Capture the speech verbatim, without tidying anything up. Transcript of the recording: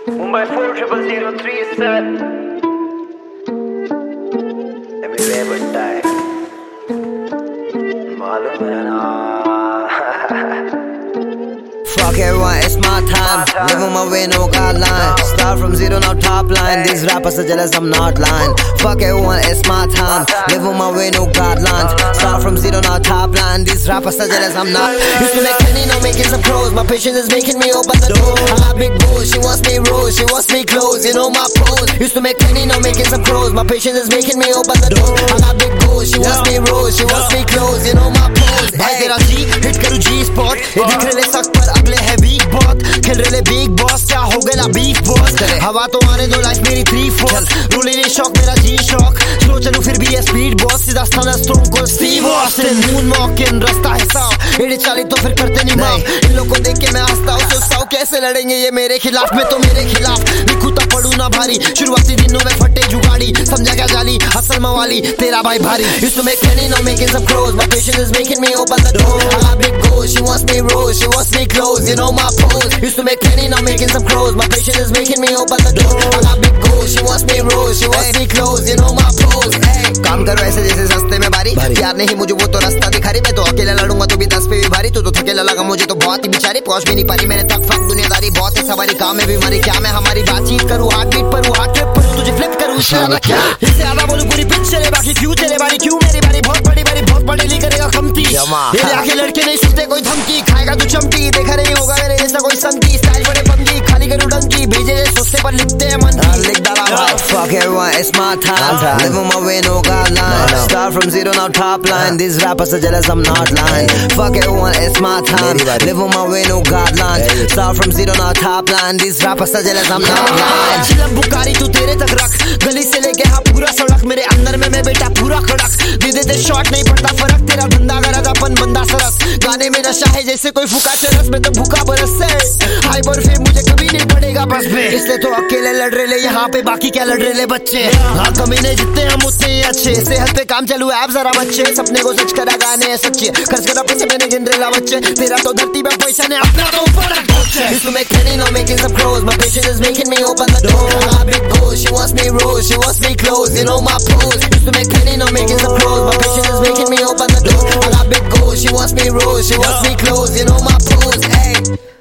Mumbai four triple zero three sir. Everywhere but die. मालूम है ना. Fuck everyone, it's my time. Live on my way, no guideline. Start from zero, now top line. These rappers are jealous, I'm not lying. Fuck everyone, it's my time. Live on my way, no guidelines. Start from zero, now top line. These rappers are jealous, I'm not. Used to make penny, now making some pros. My patience is making me open the door. I got big goals, she wants me rose, she wants me close. You know my pose. Used to make penny, now making some pros. My patience is making me open the door. I got big goals, she wants me rose, she wants me close. You know my pose. भाई तेरा जी hit करूँ जी spot ये दिख रहे सख्त पर अगले है वीक बहुत खेल रहे बिग बॉस क्या हो गया बीफ बॉस हवा तो आने दो लाइफ मेरी थ्री फोर रूली ने शॉक मेरा जी शॉक स्लो चलूं फिर भी ये स्पीड बॉस सीधा स्थान स्टोन को स्टीव ऑस्टिन मून वॉकिंग रास्ता है साफ एडी चाली तो फिर करते नहीं माफ इन लोगों को देख के मैं हंसता हूँ सोचता हूँ कैसे लड़ेंगे ये मेरे खिलाफ मैं तो मेरे खिलाफ लिखूता पढ़ू ना भारी शुरुआती दिनों में फटे जुगाड़ी समझा क्या जाली हसल मवाली तेरा भाई भारी used to make penny now making some pros my patience is making me open the door I got big goals she wants me rose she wants me close you know my pose used to make penny now making some pros my patience is making me open the door I got big goals she wants me rose she wants me close you know my pose काम करो ऐसे जैसे सस्ते में बारी यार नहीं मुझे वो तो रास्ता दिखा रही मैं तो अकेला लड़ूंगा तो भी दस पे भी भारी तू तो थकेला लगा मुझे तो बहुत ही बेचारी पहुंच भी नहीं पारी मैंने तक फक दुनियादारी बहुत है सवारी काम में भी मरी क्या मैं हमारी बातचीत करूँ हार्ट बीट पर हार्ट ट्रिप पर तुझे फ्लिप करूँ क्या इससे ज्यादा बोलूं पूरी पिच चले बाकी क्यों चले बारी क्यों मेरी बारी बहुत बड़ी बारी बहुत पढ़े लिख करेगा कमती ये आके लड़के नहीं सुनते कोई धमकी खाएगा तू चमकी देखा नहीं होगा मेरे जैसा कोई संती स्टाइल बड़े बंदी खाली करूँ डंकी भेजे सोचते पर लिखते हैं मन की लिख डाला fuck everyone it's my time live on my way no guideline start from zero now top line these rappers are jealous I'm not lying fuck everyone it's my time live on my way no guideline start from zero now top line these rappers are jealous I'm not lying चिलम बुकारी तू तेरे तक रख गली से लेके हाँ पूरा सड़क मेरे अंदर में मैं बेटा पूरा खड़क दे देते शॉट नहीं पड़ता फर्क तेरा धंधा गरज अपन बंदा सरस गाने में नशा है जैसे कोई फूका चरस में तो भूखा बरस से हाई बर्फे मुझे कभी नहीं पड़ेगा बस में इसलिए तो अकेले लड़ रहे ले यहाँ पे बाकी क्या लड़ रहे ले बच्चे हाँ कमी नहीं जितने हम उतने ही अच्छे सेहत पे काम चालू ऐप जरा बच्चे सपने को सच करा गाने सच्चे खर्च करा पैसे मैंने गिन रेला बच्चे तेरा तो धरती पे पैसा ने अपना तो ऊपर रख used to make penny now making some pros my patience is making me open the door I got big goals she wants me rose she wants me close you know my pose used to make penny now making some pros my patience is making me open the door I got big goals she wants me rose she wants me close you know my pose hey